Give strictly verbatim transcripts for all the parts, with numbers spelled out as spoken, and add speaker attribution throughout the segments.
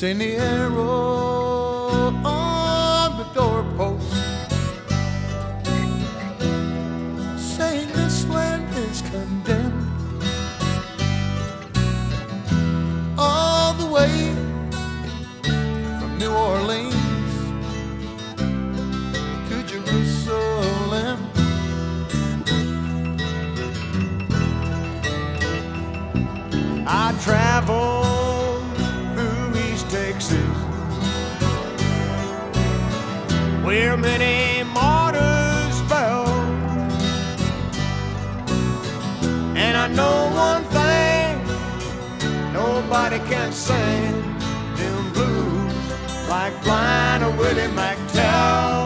Speaker 1: Seen the arrow on the doorpost saying this land is condemned. All the way from New Orleans to Jerusalem. I traveled through East Texas, where many martyrs fell, and I know one thing: nobody can sing them blues like Blind or Willie McTell.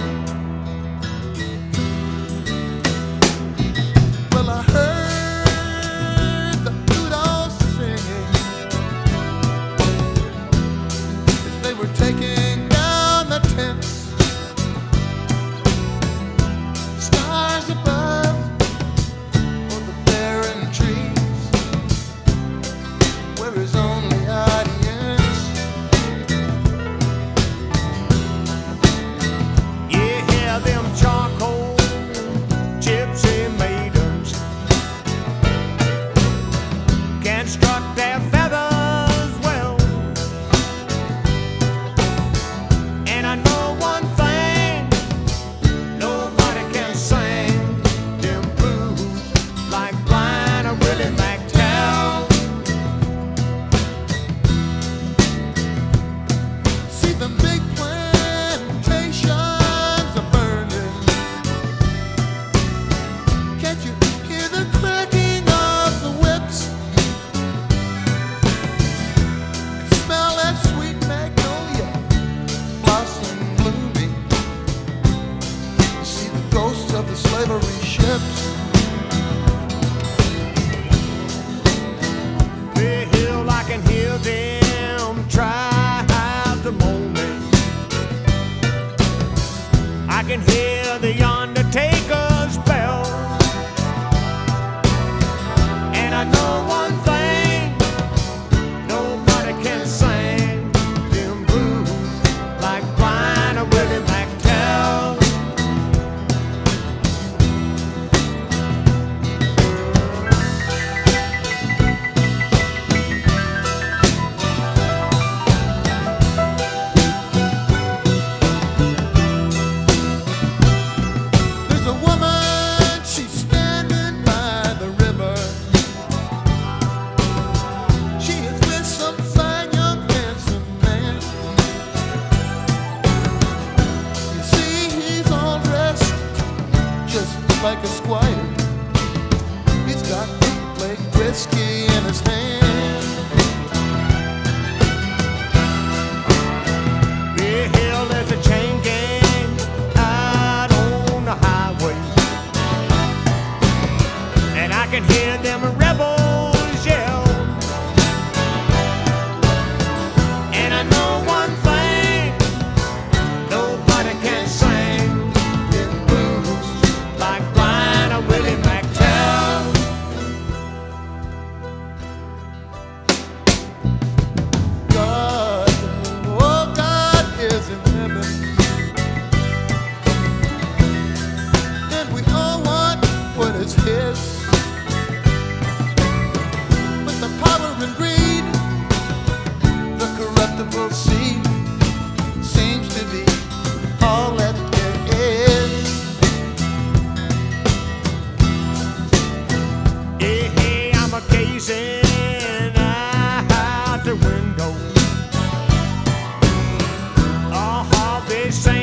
Speaker 1: Well, I heard the Udall singing as they were taking down the tents. Stars above or the barren trees where his only audience. Yeah, hear them charcoal gypsy maidens can strut their feathers well, and I know one thing: nobody can sing them blues like Blind or Willie McTell. See them big plantations are burning. Can't you hear the cracking of the whips? Smell that sweet magnolia blossom blooming. See the ghosts of the slavery ships. The hill, I can hear them tribes a moaning. I can hear the undertaker's bell, and I know one thing: nobody can sing them blues like Blind or Willie McTell. There's a woman, she's standing by the river. She is with some fine young handsome man. You see, he's all dressed just like a squire. He's got bootleg whiskey in his hand. The hill, there's a chain gang out on the highway, and I can hear them rebels yell. And I know one thing: nobody can sing them blues like Blind or Willie McTell. God, oh God is in heaven, and we all want what is His. But the power and greed, the corruptible seed, seems to be all that there is. Hey, hey, I'm a gazing out the window. Oh, they say